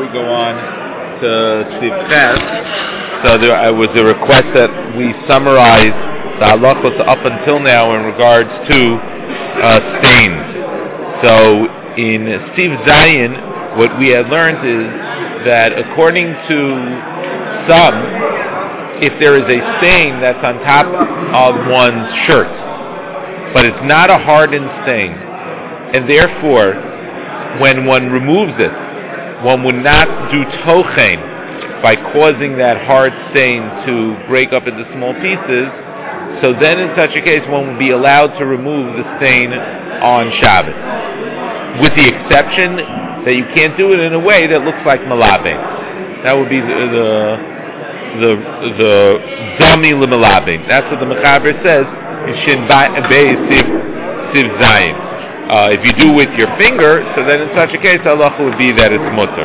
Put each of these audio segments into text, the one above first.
we go on to Sivches, so there was a request that we summarize the halachos up until now in regards to stains. So in Siv Zayin, what we had learned is that according to some, if there is a stain that's on top of one's shirt, but it's not a hardened stain, and therefore, when one removes it, one would not do tochen by causing that hard stain to break up into small pieces. So then in such a case, one would be allowed to remove the stain on Shabbos, with the exception that you can't do it in a way that looks like malabe. That would be the dami l'malabe. That's what the Mechaber says in Shin Beis Siv Zayin. If you do with your finger, so then in such a case, halacha would be that it's mutter.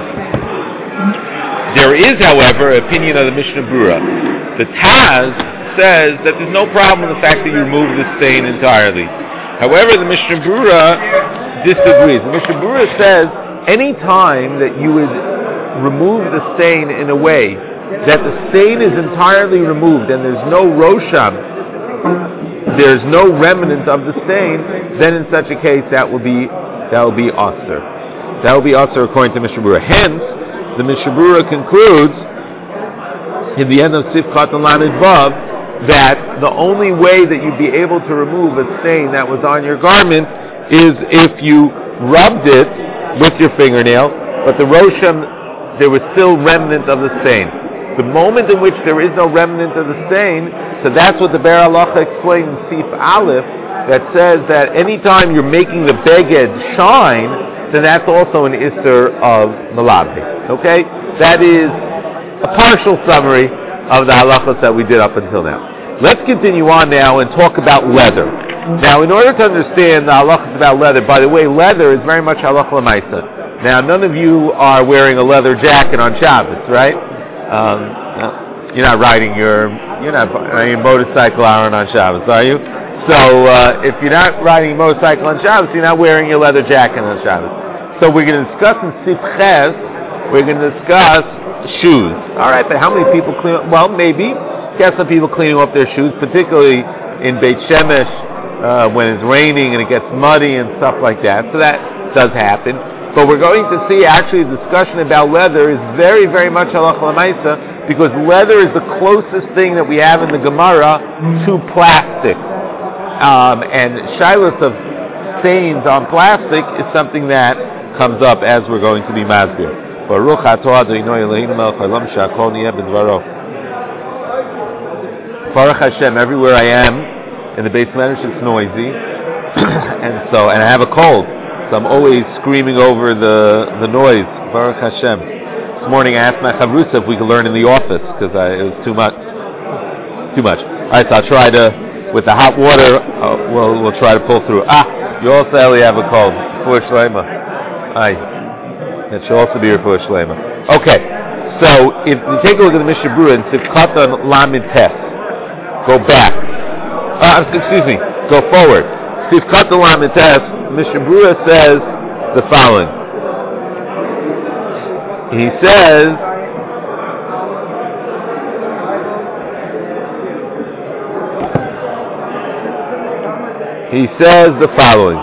There is, however, an opinion of the Mishnah Berurah. The Taz says that there's no problem with the fact that you remove the stain entirely. However, the Mishnah Berurah disagrees. The Mishnah Berurah says any time that you would remove the stain in a way that the stain is entirely removed and there's no rosham, there's no remnant of the stain, then in such a case that will be asur. That will be asur according to Mishnah Berurah. Hence, the Mishnah Berurah concludes in the end of Sifchat and Lamed Vav that the only way that you'd be able to remove a stain that was on your garment is if you rubbed it with your fingernail, but the rosham, there was still remnant of the stain. The moment in which there is no remnant of the stain, so that's what the Be'er Halacha explained in Sif Aleph, that says that anytime you're making the beged shine, then that's also an isser of malabe. Okay? That is a partial summary of the halachos that we did up until now. Let's continue on now and talk about leather. Now, in order to understand the halachos about leather, by the way, leather is very much halacha l'maisa. Now, none of you are wearing a leather jacket on Shabbos, right? You're not riding your motorcycle Aaron on Shabbos, are you? So, if you're not riding a motorcycle on Shabbos, you're not wearing your leather jacket on Shabbos. So we're going to discuss in Sifches, we're going to discuss shoes. All right, but how many people clean up? Well, maybe. Get some people cleaning up their shoes, particularly in Beit Shemesh when it's raining and it gets muddy and stuff like that. So that does happen. But we're going to see actually a discussion about leather is very, very much halacha l'maisa, because leather is the closest thing that we have in the Gemara to plastic. And shilas of stains on plastic is something that comes up as we're going to be masbir. Baruch atah Adonai Eloheinu melech haolam she'akol niyeh b'dvaro. Baruch Hashem, everywhere I am in the Beis Medrash it's noisy, and I have a cold, so I'm always screaming over the noise. Baruch Hashem. This morning I asked my chavrusa if we could learn in the office because it was too much. All right, so I'll try to, with the hot water, we'll try to pull through. You also only have a cold. Refuah Shlema. Aye. It should also be Refuah Shlema. Okay, so if you take a look at the Mishnah Berurah in Sifchat Lamed Tes, go back. Go forward. Sifchat Lamed Tes, Mishnah Berurah says the following. He says, the following.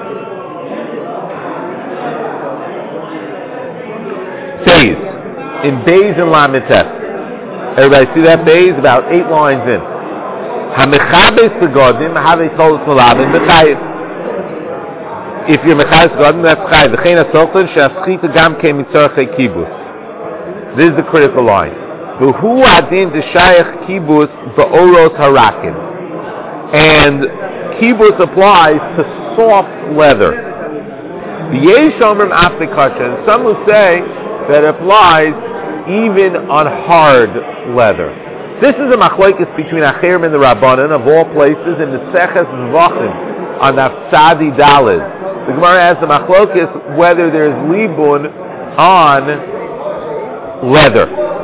Bays. In Bays and Lamed Tes. Everybody see that Bays? About 8 lines in. HaMechabes begodim, HaVeitolos malabim, b'chayiv. If you're Mechabes begodim, that's chayiv. V'chein ha-sochen, she'aschita gam ke mitzorchei kibus. This is the critical line. V'hu adin d'shayach kibus ba'oros harakin. And kibus applies to soft leather. V'yesh omrim afnikasha. And some who say that it applies even on hard leather. This is a machlokes between Acherim and the Rabbanan of all places in the Seches Zvachim on the Tzadi Daled. The Gemara has the machlokes whether there's libun on leather.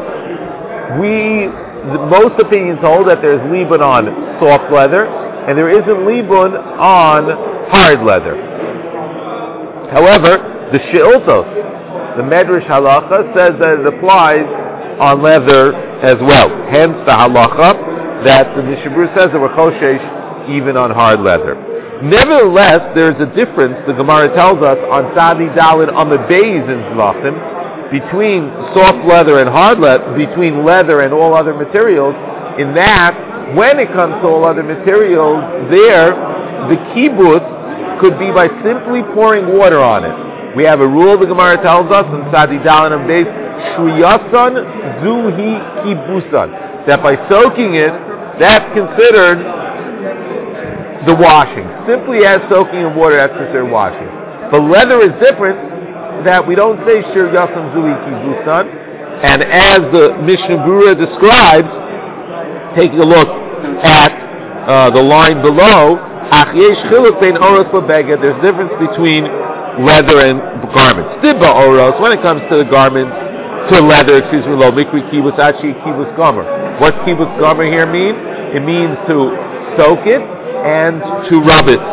Most opinions hold that there's libun on soft leather, and there isn't libun on hard leather. However, the she'iltos the Medrash halacha says that it applies on leather as well. Hence the halacha that the Mishnah Berurah says that we're choshesh even on hard leather. Nevertheless, there's a difference, the Gemara tells us, on Sadi Dalin Amud Beis in Zvachim, between soft leather and hard leather, between leather and all other materials, in that, when it comes to all other materials, there, the kibbutz could be by simply pouring water on it. We have a rule, the Gemara tells us, in Sadi Dalin Amud Beis, Shriyasan Zuhi Kibbusan, that by soaking it, that's considered the washing. Simply as soaking in water, that's considered washing. But leather is different, that we don't say Shir Yasam Zui Kibusan, and as the Mishnah Berurah describes, taking a look at the line below, there's a difference between leather and garments. Dibba Oros, when it comes to the garments, to leather, lo mikri kibutz achi kibutz gomer. What's kibutz gomer here mean? It means to soak it and to rub it.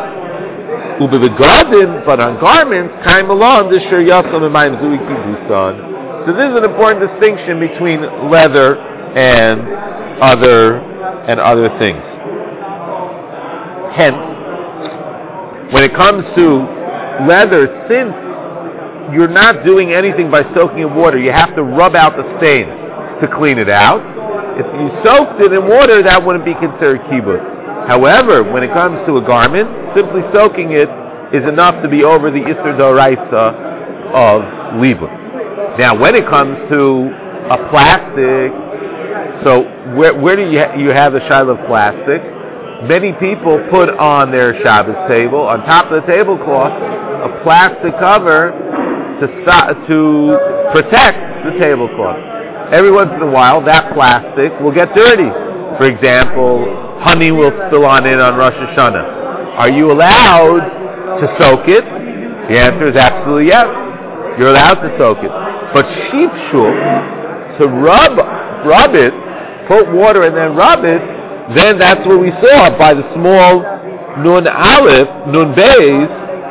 But on garments, kaim alon the shir yasam emayim zui kibusan. So this is an important distinction between leather and other things. Hence, when it comes to leather, since you're not doing anything by soaking in water, you have to rub out the stains to clean it out. If you soaked it in water, that wouldn't be considered kibbutz. However, when it comes to a garment, simply soaking it is enough to be over the Isser D'Oraisa of Libud. Now, when it comes to a plastic, so where do you have the shaila of plastic? Many people put on their Shabbos table, on top of the tablecloth, a plastic cover to protect the tablecloth. Every once in a while, that plastic will get dirty. For example, honey will spill on it on Rosh Hashanah. Are you allowed to soak it? The answer is absolutely yes. You're allowed to soak it. But sheep shul, to rub it, put water and then rub it, then that's what we saw by the small nun aleph, nun beis.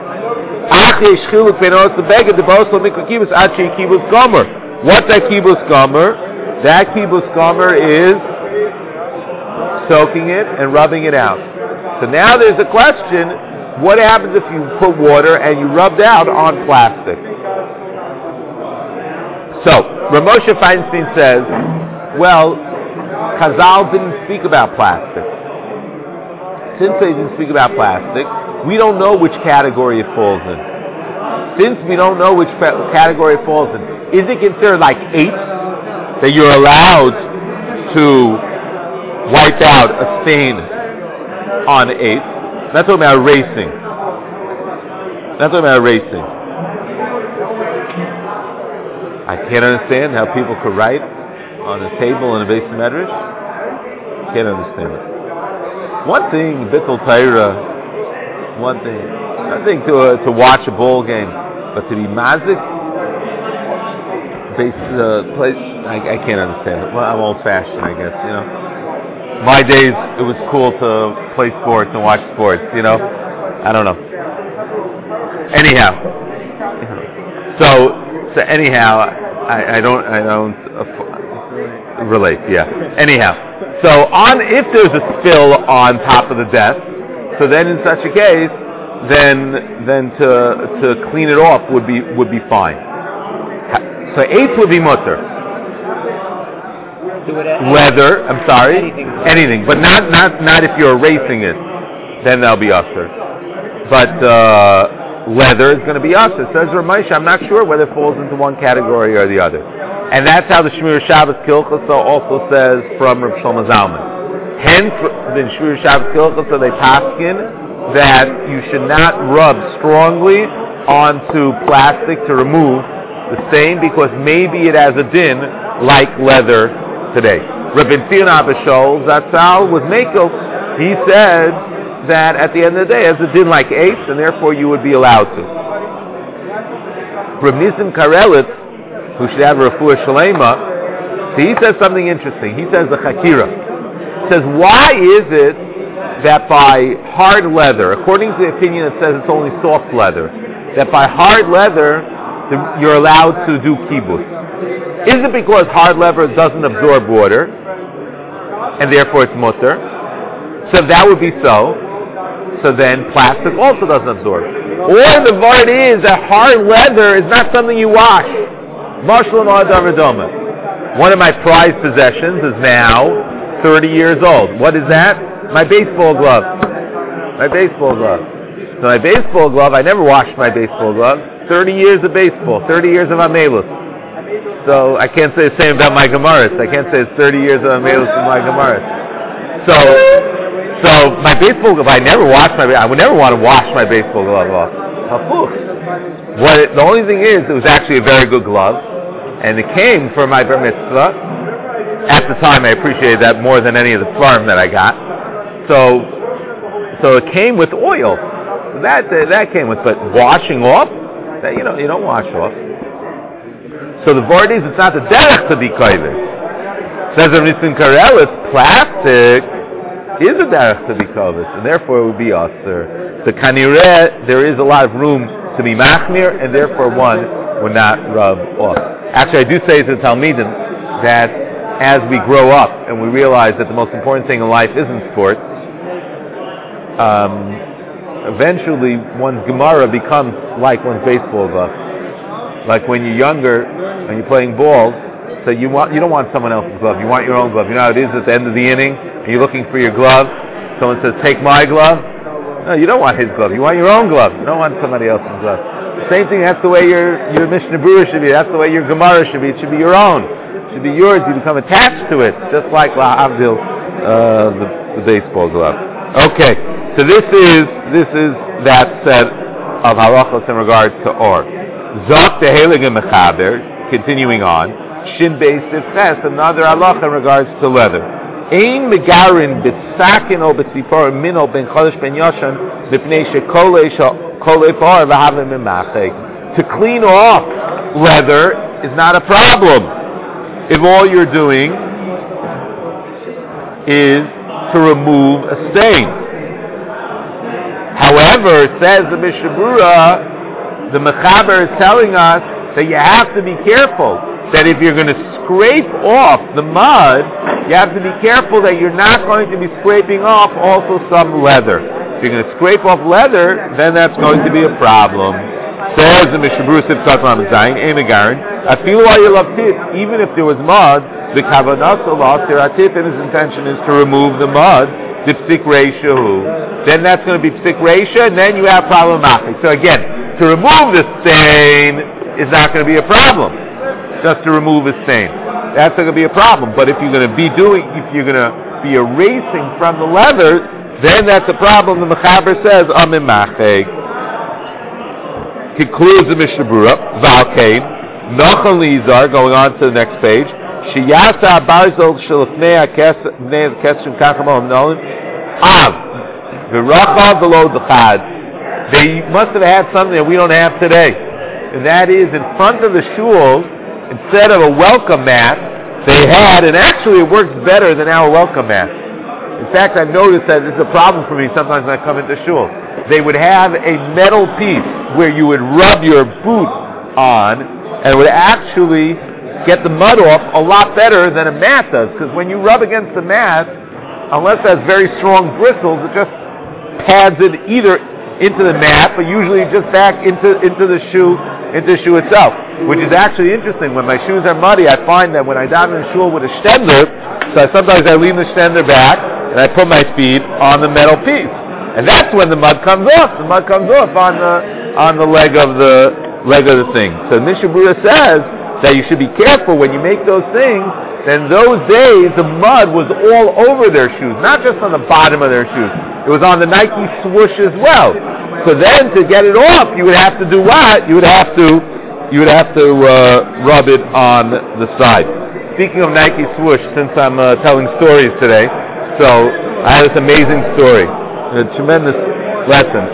What's that kibbutz gomer? That kibbutz gomer is soaking it and rubbing it out. So now there's a question, what happens if you put water and you rubbed out on plastic? So, Rav Moshe Feinstein says, well, Chazal didn't speak about plastic. Since they didn't speak about plastic, we don't know which category it falls in. Since we don't know which category it falls in, is it considered like eights, that you're allowed to wipe out a stain on eights? That's what about racing. That's what about racing. I can't understand how people could write on a table in a base of medrash. Can't understand it. One thing, Bittul Torah, one thing to watch a ball game, but to be mazik, place, I can't understand it. Well, I'm old-fashioned, I guess, you know. My days, it was cool to play sports and watch sports, you know. I don't know. Anyhow, so anyhow, I don't relate. Yeah. Anyhow, so if there's a spill on top of the desk, so then in such a case, then to clean it off would be fine. So eighth would be mutter. Leather, I'm sorry, anything, but not if you're erasing it, then that'll be usher. But leather is going to be usher. Says Rav Moshe, I'm not sure whether it falls into one category or the other. And that's how the Shmir Shabbos Kilchasa also says from Rav Shlomo Zalman. Hence, in Shmir Shabbos Kilchasa they paskin that you should not rub strongly onto plastic to remove the stain, because maybe it has a din like leather today. Rabbi Tzion Abishol Zatzal was Meko. He said that at the end of the day, it has a din like eighth, and therefore you would be allowed to. Rabbi Nisim Karelitz, who should have a refuah shalema, so he says something interesting. He says the Chakira. He says, why is it that by hard leather, according to the opinion that says it's only soft leather, that by hard leather, you're allowed to do kibbutz. Is it because hard leather doesn't absorb water, and therefore it's mutter? So if that would be so then plastic also doesn't absorb. Or the word is that hard leather is not something you wash. One of my prized possessions is now 30 years old. What is that? My baseball glove. My baseball glove. So my baseball glove, I never washed my baseball glove. 30 years of baseball, 30 years of Amelus. So I can't say the same about my Gemaras. I can't say it's 30 years of Amelus in my Gemaras. So my baseball glove, I would never want to wash my baseball glove off. The only thing is, it was actually a very good glove, and it came for my bar mitzvah. At the time, I appreciated that more than any of the farm that I got. So it came with oil. That came with, but washing off, that you don't wash off. So the word is, it's not the derech to be kodesh. Says Rav Nissen Karel, it's plastic. Is a derech to be kodesh, and therefore it would be aser. So kanireh, there is a lot of room to be machmir, and therefore one would not rub off. Actually, I do say to the Talmidim that as we grow up and we realize that the most important thing in life isn't sport, eventually one's Gemara becomes like one's baseball glove. Like when you're younger, when you're playing ball, so you don't want someone else's glove, you want your own glove. You know how it is at the end of the inning, and you're looking for your glove, someone says, take my glove. No, you don't want his glove, you want your own glove, you don't want somebody else's glove. The same thing, that's the way your Mishnah Berurah should be, that's the way your Gemara should be, it should be your own. It should be yours, you become attached to it, just like La'avdil, the baseball glove. Okay, so this is that set of halachos in regards to or. Zok the Heilige Mechaber, continuing on, Shin Beis Sifches, another halacha in regards to leather. Ein megarin b'tzakin o b'tzipor mino ben chodesh ben yoshan b'pnei shekolei par v'havim imacheg. To clean off leather is not a problem if all you're doing is to remove a stain. However, says the Mishnah Berurah, the Mechaber is telling us that you have to be careful, that if you're going to scrape off the mud, you have to be careful that you're not going to be scraping off also some leather. If you're going to scrape off leather, then that's going to be a problem. Says the Mishnah Berurah Sifkat Lamed Zayin, even if there was mud, the Kavanah Salah Tiratif, and his intention is to remove the mud, the Psik Reishahu, then that's going to be Psik Reisha, and then you have problematic. So again, to remove the stain is not going to be a problem. Just to remove a stain, that's not going to be a problem. But if you're going to be erasing from the leather, then that's a problem. The Mechaber says, Amim Macheg. Concludes the Mishnah Berurah, Valkein, Nochel Nizar, going on to the next page, Shiyasa Barzol Shalafnei Keshem Kachamol Nolim, Av, V'Rachav V'Lo D'Chad. They must have had something that we don't have today. And that is, in front of the shul, instead of a welcome mat, they had, and actually it works better than our welcome mat. In fact, I've noticed that this is a problem for me sometimes when I come into shul. They would have a metal piece where you would rub your boot on, and it would actually get the mud off a lot better than a mat does. Because when you rub against the mat, unless it has very strong bristles, it just pads it either into the mat, but usually just back into the shoe itself, which is actually interesting. When my shoes are muddy, I find that when I daven in shul with a stender, so sometimes I lean the stender back and I put my feet on the metal piece, and that's when the mud comes off. The mud comes off on the leg of the thing. So Mishnah Berurah says that you should be careful when you make those things. Then those days the mud was all over their shoes, not just on the bottom of their shoes. It was on the Nike swoosh as well. So then to get it off, you would have to do what? You would have to rub it on the side. Speaking of Nike swoosh, since I'm telling stories today, so I had this amazing story, a tremendous lesson.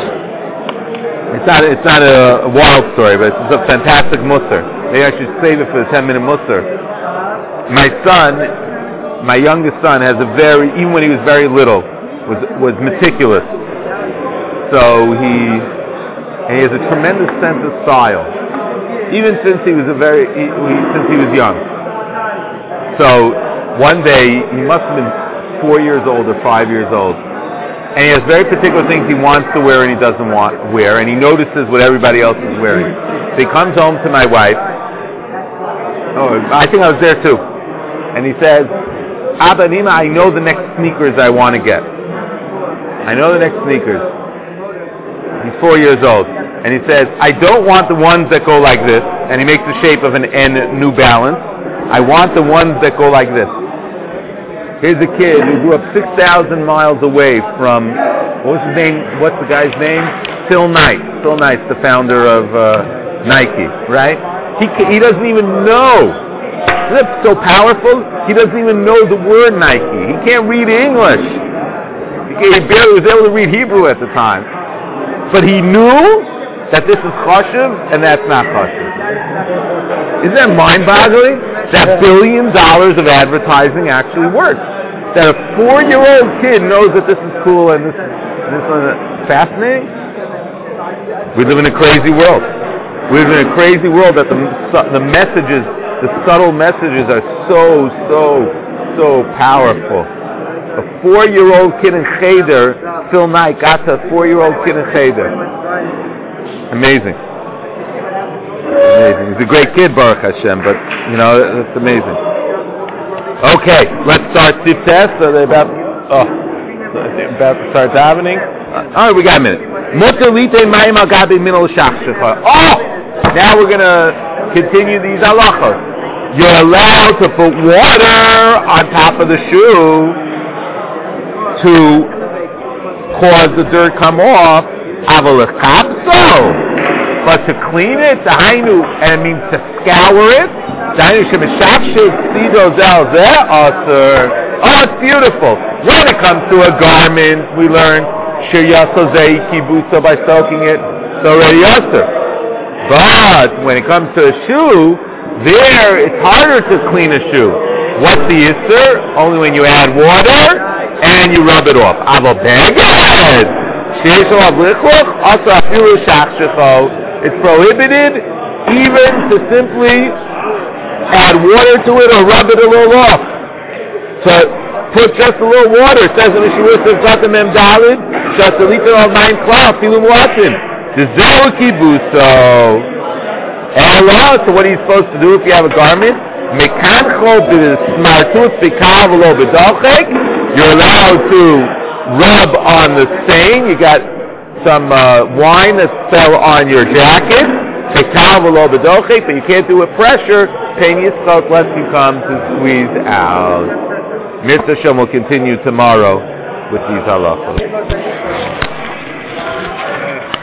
It's not a wild story, but it's a fantastic musar. Maybe I should save it for the 10-minute musar. My son, my youngest son, has even when he was very little, was meticulous. So he has a tremendous sense of style. even since he was since he was young. So one day he must have been 4 years old or 5 years old, and he has very particular things he wants to wear and he doesn't want to wear, and he notices what everybody else is wearing. So he comes home to my wife. Oh, I think I was there too, and he says, "Abba, Nima, I know the next sneakers I want to get. I know the next sneakers." He's 4 years old. And he says, "I don't want the ones that go like this." And he makes the shape of an N New Balance. "I want the ones that go like this." Here's a kid who grew up 6,000 miles away from, what was his name? What's the guy's name? Phil Knight. Phil Knight's the founder of Nike, right? He doesn't even know. Isn't it so powerful? He doesn't even know the word Nike. He can't read English. He barely was able to read Hebrew at the time. But he knew that this is chashuv and that's not chashuv. Isn't that mind-boggling? That $1 billion of advertising actually works. That a 4-year-old kid knows that this is cool and this is fascinating. We live in a crazy world. We live in a crazy world that the messages, the subtle messages are so powerful. A 4-year-old kid in Cheder, Phil Knight got to a 4-year-old kid in Cheder. Amazing. He's a great kid, Baruch Hashem, but, it's amazing. Okay, let's start Tiftes. So they're about to start davening. All right, we got a minute. Now we're going to continue these halachos. You're allowed to put water on top of the shoe to cause the dirt come off, but to clean it, and it means to scour it. Oh, it's beautiful. When it comes to a garment, we learn by soaking it, it's already usher. But when it comes to a shoe, there it's harder to clean a shoe. What's the isser? Only when you add water and you rub it off. It's prohibited even to simply add water to it or rub it a little off. So put just a little water. It says in the Shuvah of Gata Mem Dalid, just a liter of 9 cloud, Filim Watson. The Zehu Kibuso. So what are you supposed to do if you have a garment? You're allowed to rub on the stain. You got some wine that fell on your jacket. But you can't do it with pressure. Lest you come to squeeze out. Mitzvah Shem will continue tomorrow with these halachos.